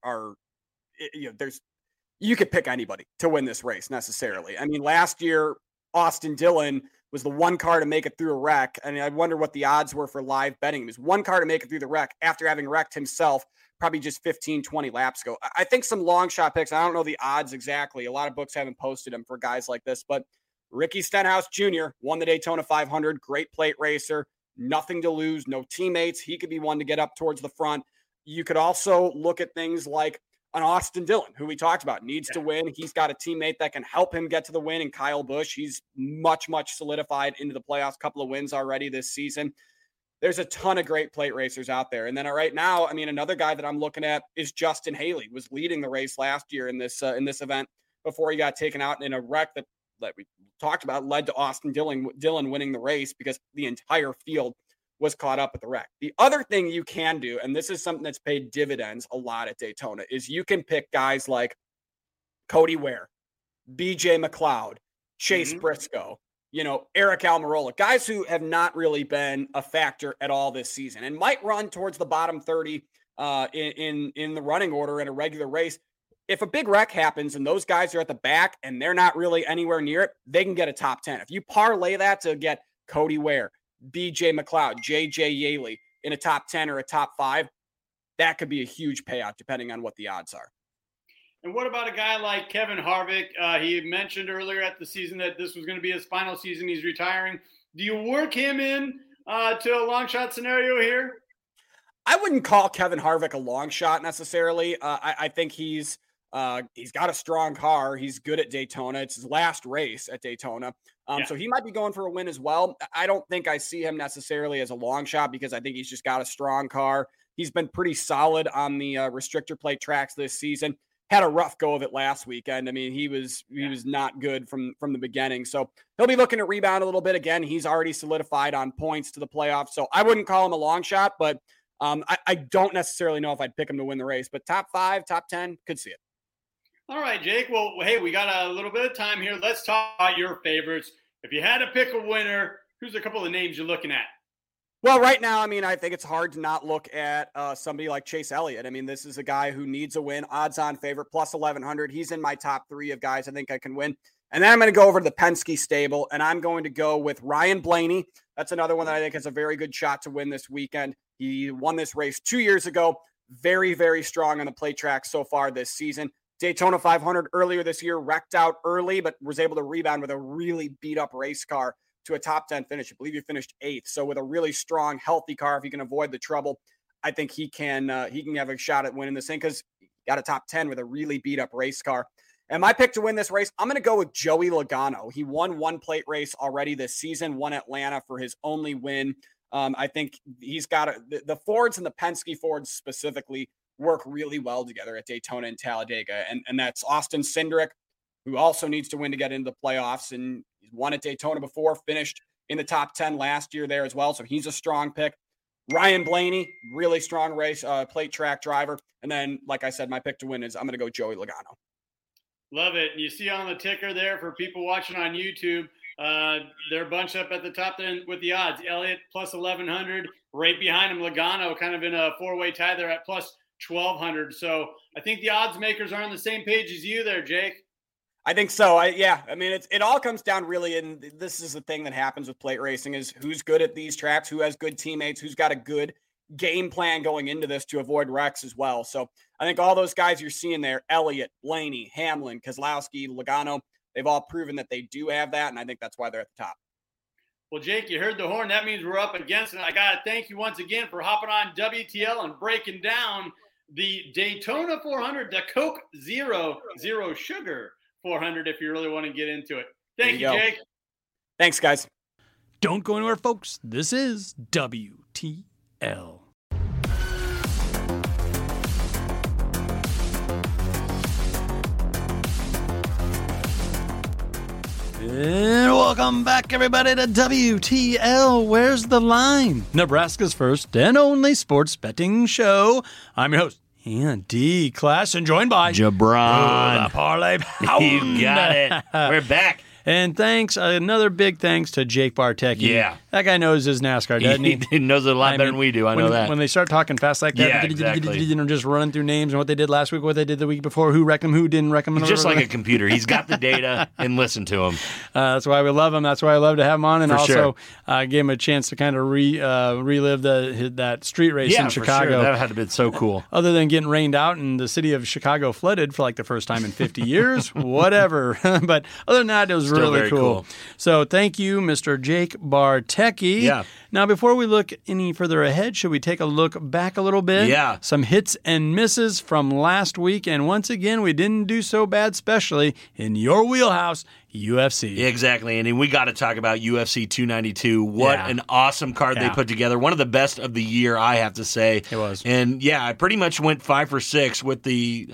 you could pick anybody to win this race necessarily. I mean, last year, Austin Dillon was the one car to make it through a wreck. And I wonder what the odds were for live betting. It was one car to make it through the wreck after having wrecked himself probably just 15, 20 laps ago. I think some long shot picks, I don't know the odds exactly. A lot of books haven't posted them for guys like this, but Ricky Stenhouse Jr. won the Daytona 500, great plate racer, nothing to lose, no teammates. He could be one to get up towards the front. You could also look at things like an Austin Dillon, who we talked about, needs to win. He's got a teammate that can help him get to the win, and Kyle Busch. He's much, much solidified into the playoffs, couple of wins already this season. There's a ton of great plate racers out there. And then right now, I mean, another guy that I'm looking at is Justin Haley, was leading the race last year in this event before he got taken out in a wreck that we talked about led to Austin Dillon winning the race because the entire field was caught up at the wreck. The other thing you can do, and this is something that's paid dividends a lot at Daytona, is you can pick guys like Cody Ware, BJ McLeod, Chase Briscoe, Eric Almirola, guys who have not really been a factor at all this season and might run towards the bottom 30 in the running order in a regular race. If a big wreck happens and those guys are at the back and they're not really anywhere near it, they can get a top 10. If you parlay that to get Cody Ware, BJ McLeod, JJ Yaley in a top 10 or a top 5, that could be a huge payout depending on what the odds are.
And what about a guy like Kevin Harvick? He mentioned earlier at the season that this was going to be his final season. He's retiring. Do you work him in to a long shot scenario here?
I wouldn't call Kevin Harvick a long shot necessarily. I think he's got a strong car. He's good at Daytona. It's his last race at Daytona. So he might be going for a win as well. I don't think I see him necessarily as a long shot because I think he's just got a strong car. He's been pretty solid on the restrictor plate tracks this season. Had a rough go of it last weekend. I mean, he was not good from the beginning. So he'll be looking to rebound a little bit. Again, he's already solidified on points to the playoffs. So I wouldn't call him a long shot, but I don't necessarily know if I'd pick him to win the race. But top 5, top 10, could see it.
All right, Jake. Well, hey, we got a little bit of time here. Let's talk about your favorites. If you had to pick a winner, who's a couple of names you're looking at?
Well, right now, I mean, I think it's hard to not look at somebody like Chase Elliott. I mean, this is a guy who needs a win, odds-on favorite, plus 1,100. He's in my top 3 of guys I think I can win. And then I'm going to go over to the Penske stable, and I'm going to go with Ryan Blaney. That's another one that I think has a very good shot to win this weekend. He won this race 2 years ago. Very, very strong on the plate track so far this season. Daytona 500 earlier this year, wrecked out early, but was able to rebound with a really beat-up race car to a top 10 finish. I believe he finished 8th. So with a really strong, healthy car, if he can avoid the trouble, I think he can have a shot at winning this thing because he got a top 10 with a really beat-up race car. And my pick to win this race, I'm going to go with Joey Logano. He won one plate race already this season, won Atlanta for his only win. I think he's got the Fords and the Penske Fords specifically work really well together at Daytona and Talladega. And that's Austin Cindric, who also needs to win to get into the playoffs. And he's won at Daytona before, finished in the top 10 last year there as well. So he's a strong pick. Ryan Blaney, really strong race, plate track driver. And then, like I said, my pick to win is I'm going to go Joey Logano.
Love it. And you see on the ticker there for people watching on YouTube, they're bunched up at the top then with the odds. Elliott plus 1,100, right behind him Logano, kind of in a 4-way tie there at plus 1,200. So I think the odds makers are on the same page as you there, Jake.
I think so. I mean, it all comes down really, and this is the thing that happens with plate racing is who's good at these tracks, who has good teammates, who's got a good game plan going into this to avoid wrecks as well. So I think all those guys you're seeing there, Elliott, Blaney, Hamlin, Keselowski, Logano, they've all proven that they do have that, and I think that's why they're at the top.
Well, Jake, you heard the horn. That means we're up against it. I got to thank you once again for hopping on WTL and breaking down the Daytona 400, the Coke Zero Sugar 400, if you really want to get into it. Thank you, Jake.
Thanks, guys.
Don't go anywhere, folks. This is WTL. And welcome back, everybody, to WTL. Where's the line? Nebraska's first and only sports betting show. I'm your host, Andy Class, and joined by
Jabron.
The Parlay Pound.
You got it. We're back.
And another big thanks to Jake Bartecki.
Yeah.
That guy knows his NASCAR, doesn't he?
He knows it a lot better than we do. I know that.
When they start talking fast like that,
exactly.
Just running through names and what they did last week, what they did the week before, who wrecked them, who didn't wreck them.
He's just like a computer. He's got the data, and listen to him.
That's why we love him. That's why I love to have him on. And also gave him a chance to kind of relive that street race in Chicago.
For sure. That had to have been so cool.
Other than getting rained out and the city of Chicago flooded for like the first time in 50 years, whatever. But other than that, it was
Still
really
very cool.
So thank you, Mr. Jake Bartecki.
Yeah.
Now, before we look any further ahead, should we take a look back a little bit?
Yeah.
Some hits and misses from last week. And once again, we didn't do so bad, especially in your wheelhouse, UFC.
Exactly. And we got to talk about UFC 292. What an awesome card they put together. One of the best of the year, I have to say.
It was.
And I pretty much went 5 for 6 with the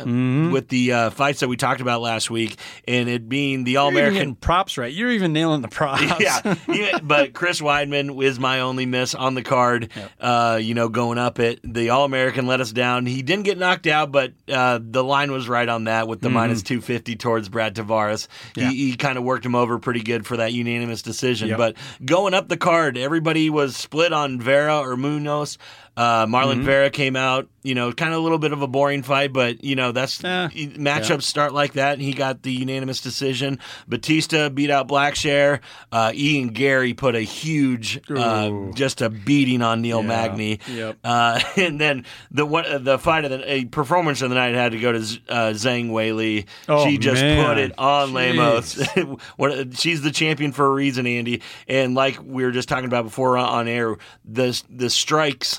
fights that we talked about last week, and it being the All-American.
You're even getting props right. You're even nailing the props.
Yeah. But Chris Weidman is my only miss on the card. Yep. Going up it. The All-American let us down. He didn't get knocked out, but the line was right on that with the minus 250 towards Brad Tavares.
Yeah.
He kind of worked him over pretty good for that unanimous decision.
Yep.
But going up the card, everybody was split on Vera or Munoz. Marlon Vera came out, kind of a little bit of a boring fight, but, that's matchups start like that, and he got the unanimous decision. Batista beat out Blackshear. Ian Gary put a huge, just a beating on Neil Magny.
Yep.
And then the fight of the performance of the night had to go to Zhang Weili.
Oh,
she just put it on Lemos. She's the champion for a reason, Andy. And like we were just talking about before on air, the strikes.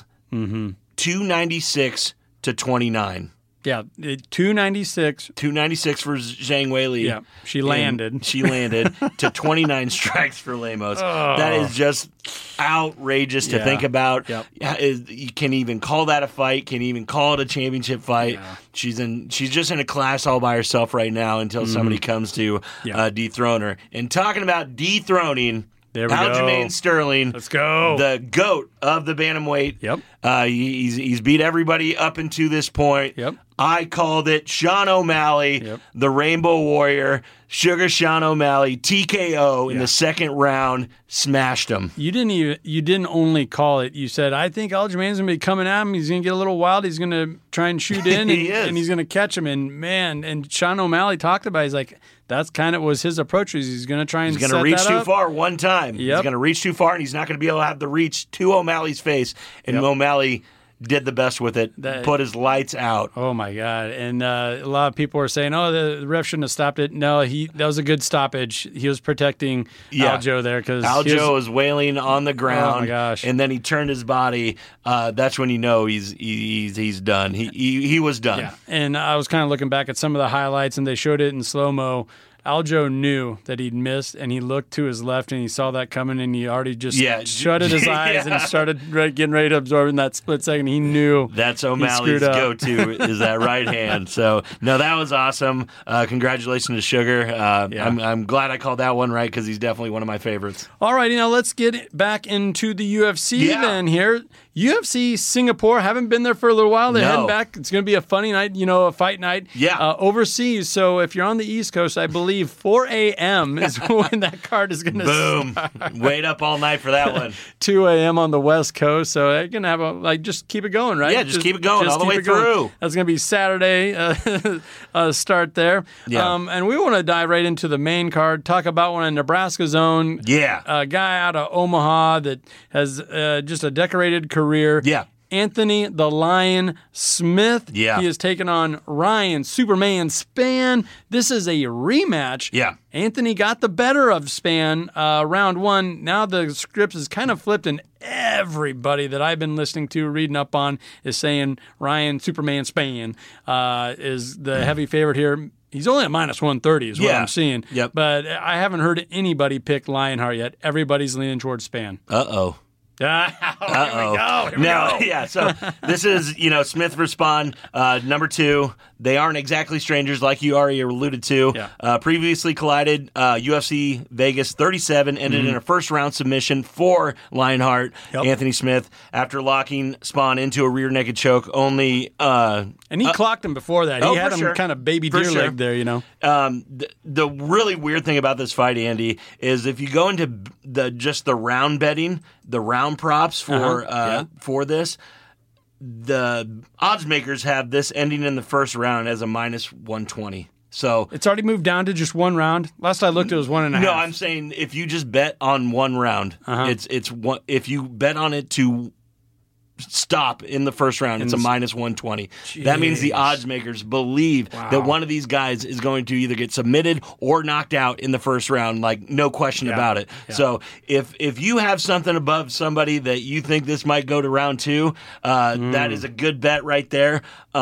296 to 29.
Yeah, 296.
296 for Zhang Weili.
Yeah, she landed.
To 29 strikes for Lemos. Oh. That is just outrageous to think about.
Yep.
You can even call that a fight. Can even call it a championship fight.
Yeah.
She's just in a class all by herself right now until somebody comes to dethrone her. And talking about dethroning.
There we
Aljamain
go.
Sterling.
Let's go.
The GOAT of the bantamweight.
Yep.
He's beat everybody up until this point.
Yep.
I called it Sean O'Malley, the Rainbow Warrior, Sugar Sean O'Malley, TKO in the second round, smashed him.
You didn't only call it. You said, I think Aljamain's going to be coming at him. He's going to get a little wild. He's going to try and shoot in, and he's going to catch him. And man, and Sean O'Malley talked about it. He's like, that's kind of was his approach. He's going to try and
he's going to reach too far one time.
Yep.
He's going to reach too far, and he's not going to be able to have the reach to O'Malley's face. And O'Malley did the best with it, put his lights out.
Oh, my God. And a lot of people were saying, the ref shouldn't have stopped it. No, that was a good stoppage. He was protecting Aljo there. Because
Aljo was wailing on the ground.
Oh, my gosh.
And then he turned his body. That's when you know he's done. He was done.
Yeah. And I was kind of looking back at some of the highlights, and they showed it in slow-mo. Aljo knew that he'd missed, and he looked to his left, and he saw that coming, and he already just shutted his eyes and started getting ready to absorb in that split second. He knew
that's O'Malley's go-to is that right hand. So, no, that was awesome. Congratulations to Sugar. I'm glad I called that one right because he's definitely one of my favorites.
All righty, now let's get back into the UFC then here. UFC Singapore, haven't been there for a little while. They're heading back. It's going to be a funny night, a fight night. Overseas. So if you're on the East Coast, I believe 4 a.m. is when that card is going to start.
Wait up all night for that one.
2 a.m. on the West Coast. So they're going to have just keep it going, right?
Yeah, just keep it going all the way through.
That's going to be Saturday start there.
Yeah.
And we want to dive right into the main card, talk about one of Nebraska's own.
Yeah.
A guy out of Omaha that has just a decorated career.
Yeah.
Anthony the Lion Smith.
Yeah.
He is taking on Ryan Superman Spann. This is a rematch.
Yeah.
Anthony got the better of Spann round one. Now the script is kind of flipped, and everybody that I've been listening to, reading up on, is saying Ryan Superman Spann is the heavy favorite here. He's only at minus 130 is what I'm seeing.
Yep.
But I haven't heard anybody pick Lionheart yet. Everybody's leaning towards Spann.
Uh-oh.
Here we go.
Yeah. So this is, Smith versus Spann, number 2. They aren't exactly strangers, like you already alluded to.
Yeah.
Previously collided, UFC Vegas 37 ended in a first-round submission for Lionheart, Anthony Smith, after locking Spann into a rear naked choke. And
he clocked him before that. He had him kind of baby deer leg there,
The really weird thing about this fight, Andy, is if you go into the round betting, the round props for this, the odds makers have this ending in the first round as a minus 120. So
it's already moved down to just one round. Last I looked, it was 1.5.
No, I'm saying if you just bet on one round, it's one. If you bet on it to stop in the first round, it's a minus 120. Jeez. That means the odds makers believe that one of these guys is going to either get submitted or knocked out in the first round, like no question about it. Yeah. So if you have something above somebody that you think this might go to round 2, that is a good bet right there.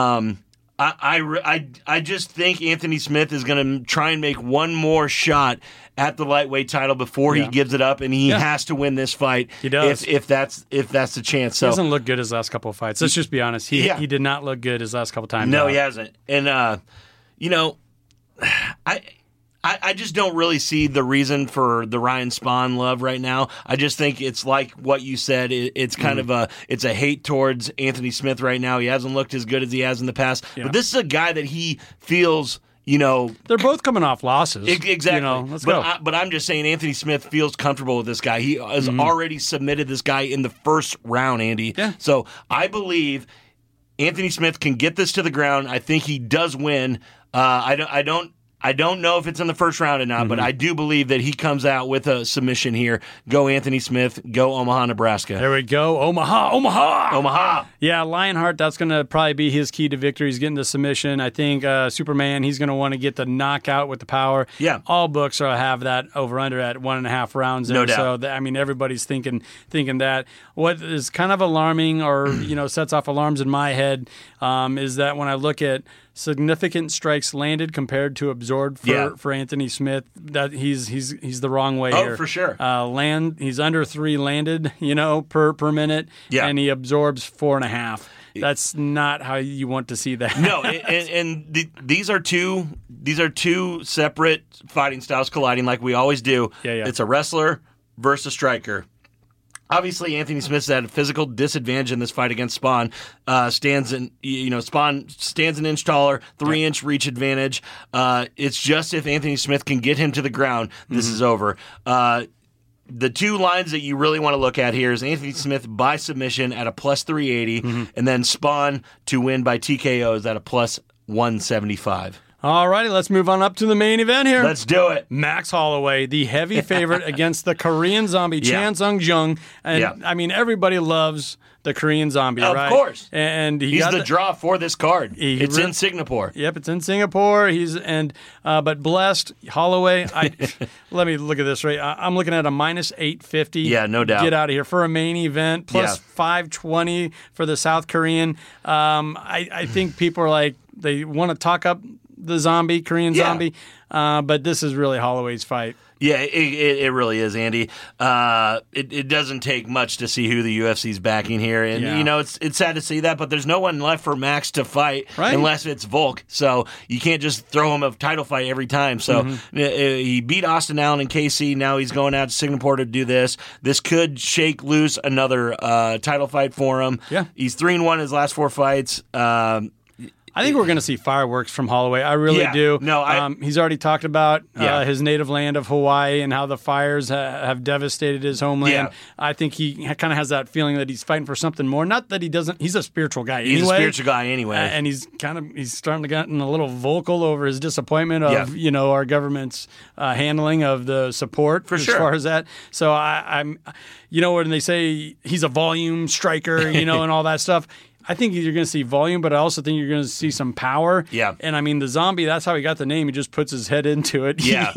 I just think Anthony Smith is going to try and make one more shot at the lightweight title before he gives it up, and he has to win this fight. He does if that's the chance. So
he doesn't look good his last couple of fights. Let's just be honest. He did not look good his last couple times.
No, he hasn't. And I just don't really see the reason for the Ryan Spann love right now. I just think it's like what you said. It's kind of it's a hate towards Anthony Smith right now. He hasn't looked as good as he has in the past. Yeah. But this is a guy that he feels,
they're both coming off losses.
Exactly.
Let's go.
But I'm just saying Anthony Smith feels comfortable with this guy. He has already submitted this guy in the first round, Andy.
Yeah.
So I believe Anthony Smith can get this to the ground. I think he does win. I don't know if it's in the first round or not, but I do believe that he comes out with a submission here. Go Anthony Smith. Go Omaha, Nebraska.
There we go. Omaha. Yeah, Lionheart, that's going to probably be his key to victory. He's getting the submission. I think Superman, he's going to want to get the knockout with the power.
Yeah.
All books have that over-under at 1.5 rounds.
No doubt.
So, everybody's thinking that. What is kind of alarming or, sets off alarms in my head is that when I look at significant strikes landed compared to absorbed for Anthony Smith, that he's the wrong way here.
Oh, for sure.
He's under 3 landed, per minute, and he absorbs 4.5. That's not how you want to see that.
No, these are two separate fighting styles colliding like we always do.
Yeah.
It's a wrestler versus a striker. Obviously, Anthony Smith's at a physical disadvantage in this fight against Spann. Spann stands an inch taller, 3-inch reach advantage. It's just if Anthony Smith can get him to the ground, this is over. The two lines that you really want to look at here is Anthony Smith by submission at a plus 380, and then Spann to win by TKO is at a plus 175.
All righty, let's move on up to the main event here.
Let's do it.
Max Holloway, the heavy favorite against the Korean Zombie, Chan Sung Jung. And everybody loves the Korean Zombie, right?
Of course.
And
he's the draw for this card. It's in Singapore.
Yep, it's in Singapore. But blessed Holloway. Let me look at this right. I'm looking at a minus 850.
Yeah, no doubt.
Get out of here for a main event. Plus 520 for the South Korean. I think people are like, they want to talk up the Korean Zombie, but this is really Holloway's fight.
Yeah, it really is, Andy. It doesn't take much to see who the UFC's backing here, and it's sad to see that, but there's no one left for Max to fight unless it's Volk. So you can't just throw him a title fight every time. So he beat Austin Allen and KC. Now he's going out to Singapore to do this. This could shake loose another title fight for him.
Yeah,
he's 3-1 his last 4 fights.
I think we're going to see fireworks from Holloway. I really do.
No,
he's already talked about his native land of Hawaii and how the fires have devastated his homeland.
Yeah.
I think he kind of has that feeling that he's fighting for something more. Not that he doesn't. He's a spiritual guy anyway.
He's a spiritual guy anyway.
And he's starting to get a little vocal over his disappointment of our government's handling of the support as far as that. So I'm when they say he's a volume striker, and all that stuff. I think you're going to see volume, but I also think you're going to see some power.
Yeah.
And I mean, the zombie, that's how he got the name. He just puts his head into it.
Yeah.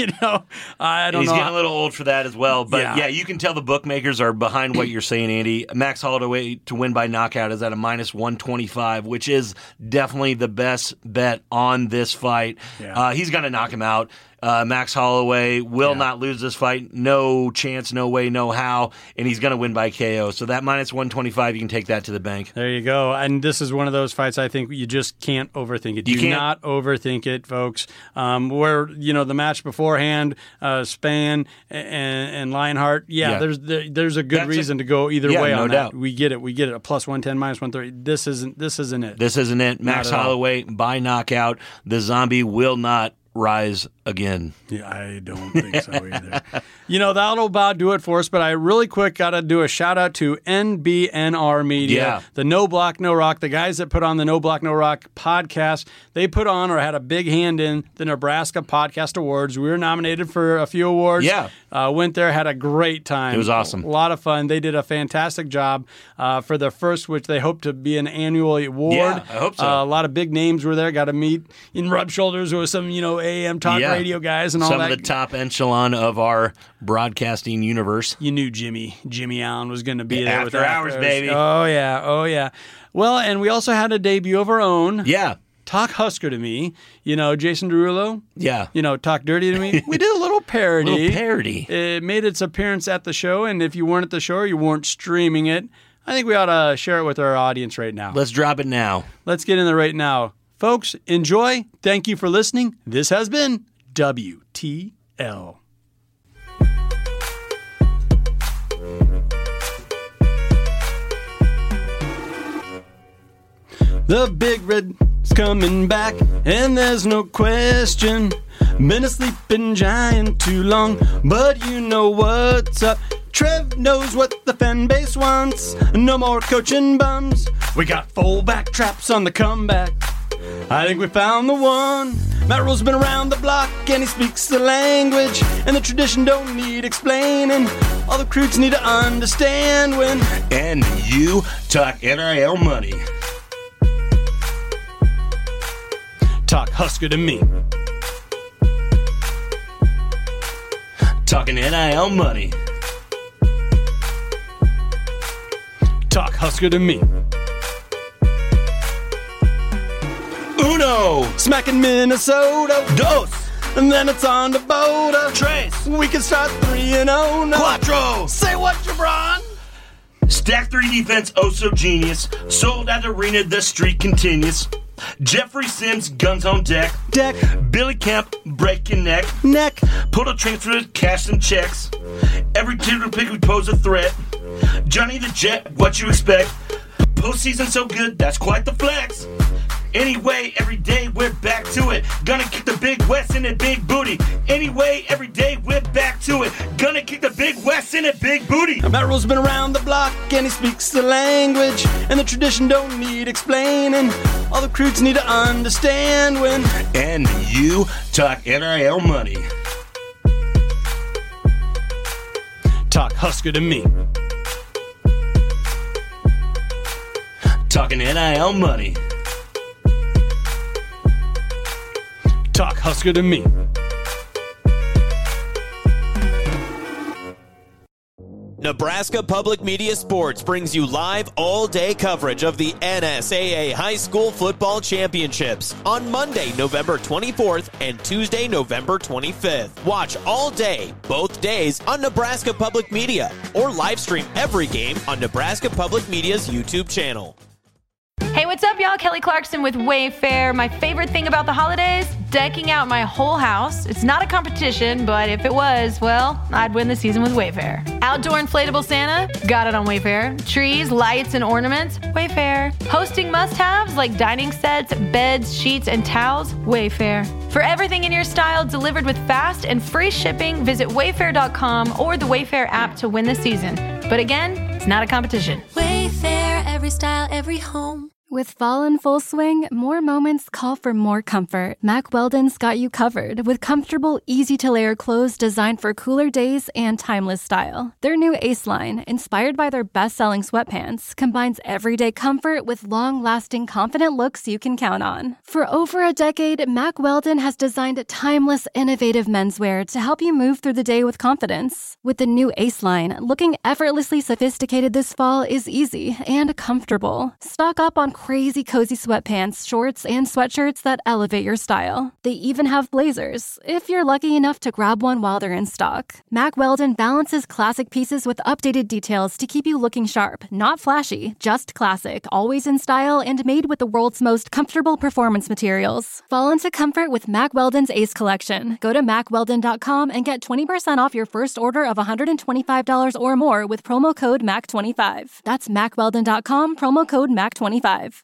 I don't know.
He's getting a little old for that as well. But you can tell the bookmakers are behind what you're saying, Andy. Max Holloway to win by knockout is at a minus 125, which is definitely the best bet on this fight.
Yeah.
He's going to knock him out. Max Holloway will not lose this fight. No chance, no way, no how. And he's going to win by KO. So that minus 125, you can take that to the bank.
There you go. And this is one of those fights I think you just can't overthink it. Do not overthink it, folks. Where, the match beforehand, Spann and Lionheart, there's a good reason to go either way on that. We get it. A plus 110, minus 130. This isn't it.
This isn't it. Max Holloway by knockout. The zombie will not rise again.
Yeah, I don't think so either. That'll about do it for us, but I really quick got to do a shout out to NBNR Media, the No Block, No Rock, the guys that put on the No Block, No Rock podcast. They put on or had a big hand in the Nebraska Podcast Awards. We were nominated for a few awards.
Yeah.
Went there, had a great time.
It was awesome.
A lot of fun. They did a fantastic job for their first, which they hope to be an annual award.
Yeah, I hope so.
A lot of big names were there. Got to meet and rub shoulders with some, AM talk radio guys and all that.
Some of the top echelon of our broadcasting universe.
You knew Jimmy Allen was going to be there with
After Hours, baby.
Oh yeah. Well, and we also had a debut of our own.
Yeah.
Talk Husker to Me. Jason Derulo.
Yeah.
Talk Dirty to Me. We did a little parody.
It
made its appearance at the show, and if you weren't at the show or you weren't streaming it, I think we ought to share it with our audience right now.
Let's drop it now.
Let's get in there right now. Folks, enjoy. Thank you for listening. This has been WTL. The Big Red's coming back, and there's no question. Been a sleeping giant too long, but you know what's up. Trev knows what the fan base wants. No more coaching bums. We got fullback traps on the comeback. I think we found the one. Matt Rule's been around the block and he speaks the language, and the tradition don't need explaining. All the recruits need to understand when.
And you talk NIL money.
Talk Husker to me.
Talking NIL money.
Talk Husker to me.
Uno!
Smacking Minnesota.
Dos!
And then it's on to Boda.
Tres!
We can start 3-0 now.
Cuatro!
Say what, Jabron?
Stack 3 defense, oh so genius. Sold at the arena, the streak continues. Jeffrey Sims, guns on deck. Billy Kemp, break your neck. Pull a transfer, cash some checks. Every digital pick we pose a threat. Johnny the Jet, what you expect? Postseason so good, that's quite the flex. Anyway, every day we're back to it. Gonna kick the Big West in a big booty. Anyway, every day we're back to it. Gonna kick the Big West in a big booty.
Matt Rule's been around the block and he speaks the language, and the tradition don't need explaining. All the recruits need to understand when.
And you talk NIL money.
Talk Husker to me.
Talking NIL money.
Talk Husker to me.
Nebraska Public Media Sports brings you live all-day coverage of the NSAA High School Football Championships on Monday, November 24th and Tuesday, November 25th. Watch all day, both days, on Nebraska Public Media, or live stream every game on Nebraska Public Media's YouTube channel.
Hey, what's up, y'all? Kelly Clarkson with Wayfair. My favorite thing about the holidays? decking out my whole house. It's not a competition, but if it was, well, I'd win the season with Wayfair. Outdoor inflatable Santa? Got it on Wayfair. Trees, lights, and ornaments? Wayfair. Hosting must-haves like dining sets, beds, sheets, and towels? Wayfair. For everything in your style delivered with fast and free shipping, visit wayfair.com or the Wayfair app to win the season. But again, it's not a competition.
Wayfair, every style, every home.
With fall in full swing, more moments call for more comfort. Mack Weldon's got you covered with comfortable, easy-to-layer clothes designed for cooler days and timeless style. Their new Ace line, inspired by their best-selling sweatpants, combines everyday comfort with long-lasting, confident looks you can count on. For over a decade, Mack Weldon has designed timeless, innovative menswear to help you move through the day with confidence. With the new Ace line, looking effortlessly sophisticated this fall is easy and comfortable. Stock up on crazy cozy sweatpants, shorts, and sweatshirts that elevate your style. They even have blazers, if you're lucky enough to grab one while they're in stock. Mack Weldon balances classic pieces with updated details to keep you looking sharp, not flashy, just classic, always in style, and made with the world's most comfortable performance materials. Fall into comfort with Mack Weldon's Ace collection. Go to MackWeldon.com and get 20% off your first order of $125 or more with promo code MAC25. That's MackWeldon.com, promo code MAC25.